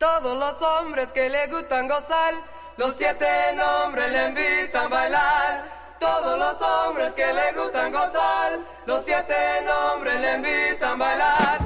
Todos los hombres que le gustan gozar, los 7 nombres le invitan a bailar. Todos los hombres que le gustan gozar, los 7 nombres le invitan a bailar.